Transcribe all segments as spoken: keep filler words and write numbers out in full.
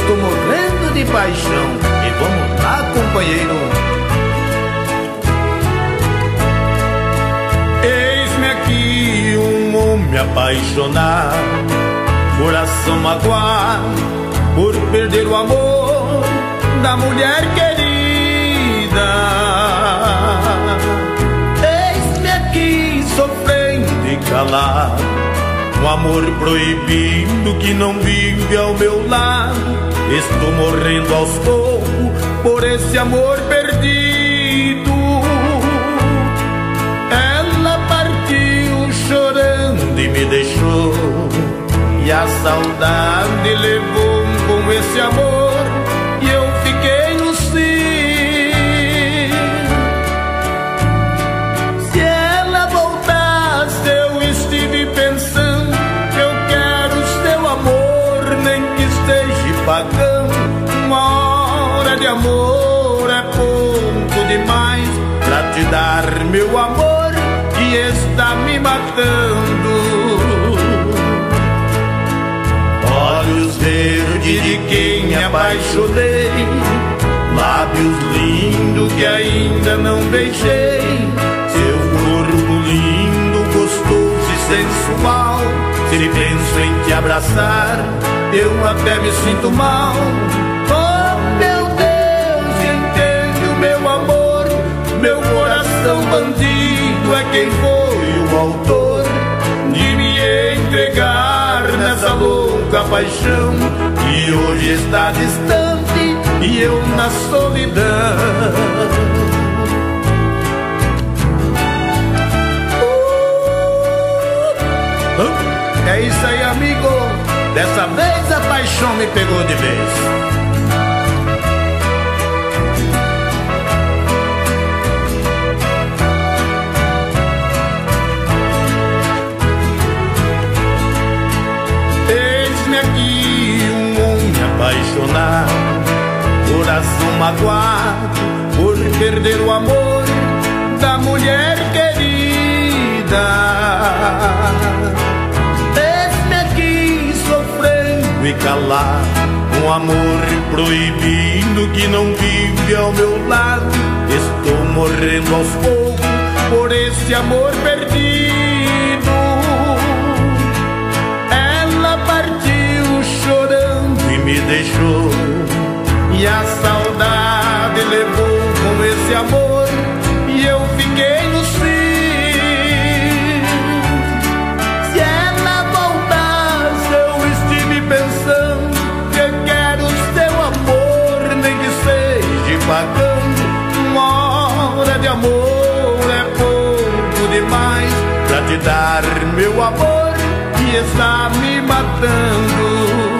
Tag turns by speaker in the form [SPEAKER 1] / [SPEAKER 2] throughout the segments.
[SPEAKER 1] estou morrendo de paixão. E vamos lá, companheiro.
[SPEAKER 2] Eis-me aqui um homem apaixonado, coração magoado por perder o amor da mulher querida. Eis-me aqui sofrendo e calado, um amor proibido que não vive ao meu lado. Estou morrendo aos poucos por esse amor perdido. Ela partiu chorando e me deixou, e a saudade levou com esse amor, e eu fiquei no cio. Se ela voltasse, eu estive pensando, eu quero seu amor, nem que esteja pagando. Uma hora de amor é pouco demais pra te dar meu amor, que está me matando. Olhos verdes de quem me apaixonei, lábios lindos que ainda não beijei, seu corpo lindo, gostoso e sensual. Se penso em te abraçar, eu até me sinto mal. Oh meu Deus, entende o meu amor, meu coração bandido é quem foi o autor de me entregar nessa louca paixão, que hoje está distante e eu na solidão. uh, É isso aí, amigo, dessa vez a paixão me pegou de vez. Apaixonado, coração magoado por perder o amor da mulher querida. Eis-me aqui sofrendo e calado, um amor proibido que não vive ao meu lado. Estou morrendo aos poucos por esse amor perdido. Ela partiu chorando e me deixou, e a saudade levou com esse amor, e eu fiquei no cio. Se ela voltasse, eu estive pensando, que eu quero seu amor, nem que seja pagando. Uma hora de amor é pouco demais pra te dar meu amor, que está me matando.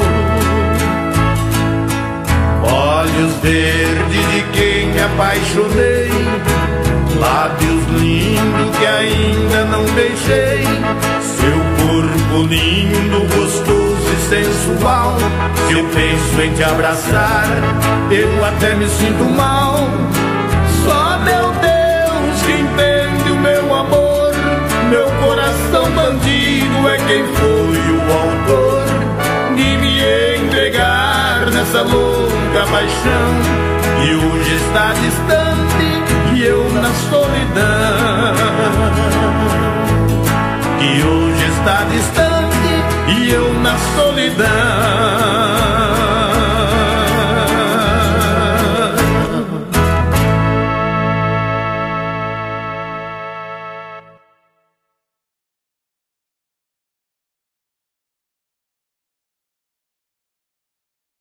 [SPEAKER 2] Olhos verdes de quem me apaixonei, lábios lindos que ainda não beijei, seu corpo lindo, gostoso e sensual. Se eu penso em te abraçar, eu até me sinto mal. Só meu Deus que entende o meu amor, meu coração bandido é quem foi o autor de me entregar nessa louca paixão, que hoje está distante e eu na solidão. Que hoje está distante e eu na solidão.